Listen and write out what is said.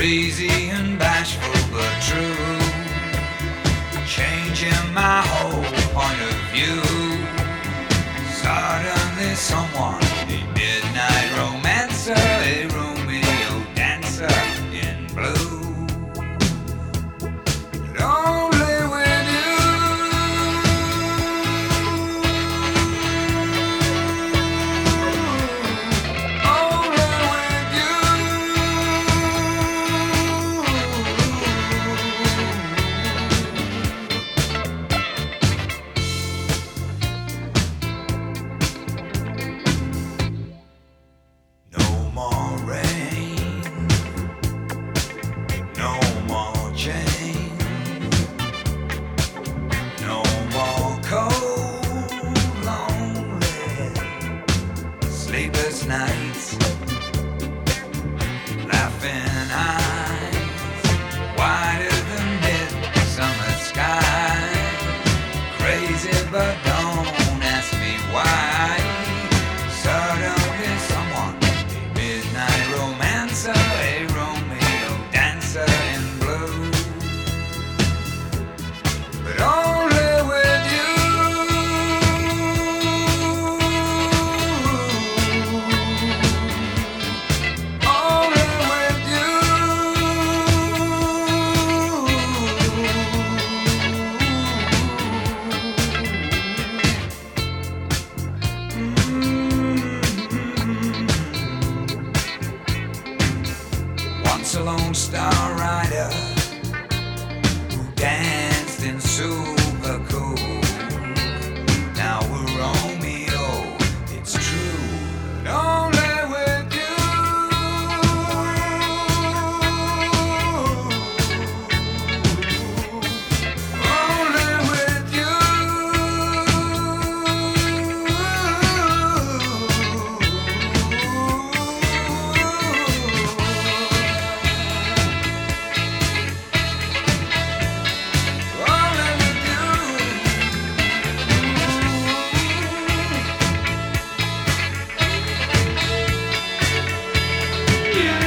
Crazy and bashful but true, changing my whole point of view. Suddenly someone, a midnight romancer, a Romeo dancer in blue. But only with you, only with you. No more rain, no more change, no more cold, lonely, sleepless nights, laughing eyes, wider than midsummer sky. Crazy, but don't ask me why. Suddenly someone, a midnight romancer, a Romeo dancer in blue. But only with you, only with you. Once a lone star rider who danced in super cool. Now we're Romeo, it's true, but only with you. Only with you. Only with you.